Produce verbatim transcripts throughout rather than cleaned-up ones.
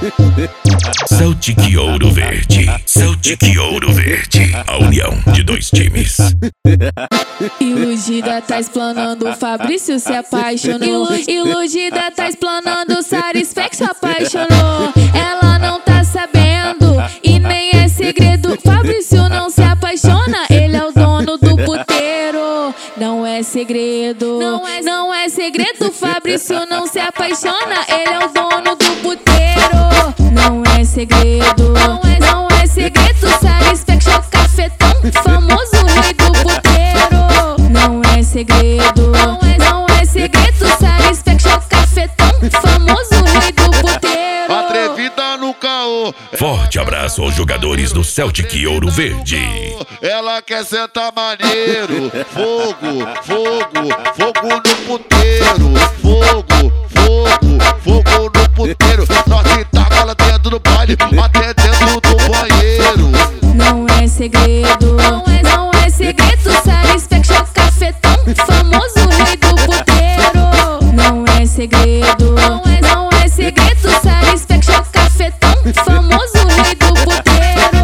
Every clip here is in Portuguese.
Celtic Ouro Verde, Celtic Ouro Verde, a união de dois times. Iludida tá explanando, Fabrício se apaixonou. Iludida tá explanando, Satisfax se apaixonou. Ela não tá sabendo e nem é segredo. Fabrício não se apaixona, ele é o dono do puteiro. Não é segredo, não é, não é segredo. Fabrício não se apaixona, ele é o dono do puteiro. Não é segredo, não é, não é segredo. Satisfax é o cafetão, famoso rei do puteiro. Não é segredo, não é, não é segredo. Satisfax é o cafetão, famoso rei do puteiro. Atrevida no caô. Forte abraço aos jogadores do Celtic Ouro Verde. Ela quer sentar maneiro. Fogo, fogo, fogo no puteiro. Fogo, fogo, fogo no puteiro. Nós que taca ela dentro do baile, até dentro do banheiro. Não é segredo, não é, não é segredo. Satisfax é o cafetão, famoso rei do puteiro. Não é segredo, não é, não é segredo. Satisfax é o cafetão, famoso rei do puteiro.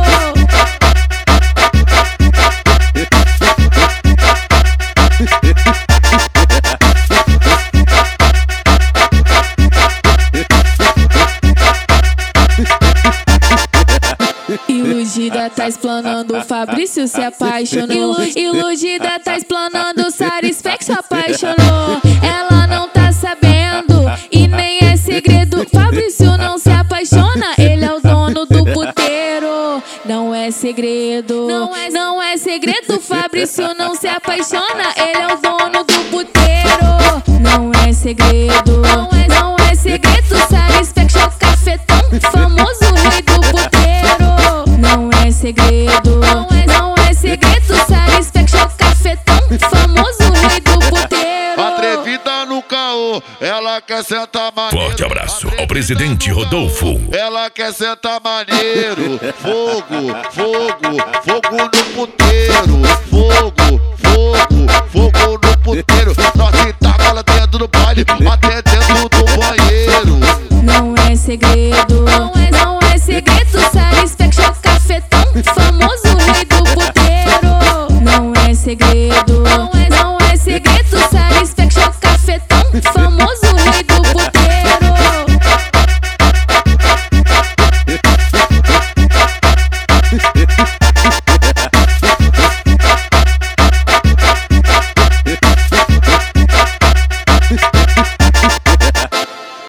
Iludida tá explanando, Fabrício se apaixonou. Iludida tá explanando, Satisfax se apaixonou. Ela não tá sabendo e nem é segredo. Fabrício não se apaixona, ele é o dono do puteiro. Não é segredo, não é, não é segredo. Fabrício não se apaixona, ele é o dono do puteiro. Não é segredo, não é, não é segredo. Satisfax é o cafetão, famoso rei do puteiro. Não é segredo, não é, não é segredo. Satisfax é o cafetão, famoso rei do puteiro. Atrevida no caô, ela quer sentar maneiro. Forte abraço ao presidente Rodolfo. Ela quer sentar maneiro. Fogo, fogo, fogo no puteiro. Fogo, fogo, fogo no puteiro. Nós que taca ela dentro do baile, até dentro do banheiro. Não é segredo.